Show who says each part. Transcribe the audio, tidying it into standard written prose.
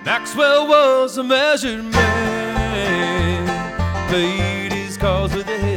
Speaker 1: Maxwell was a measured man, paid his calls with a head.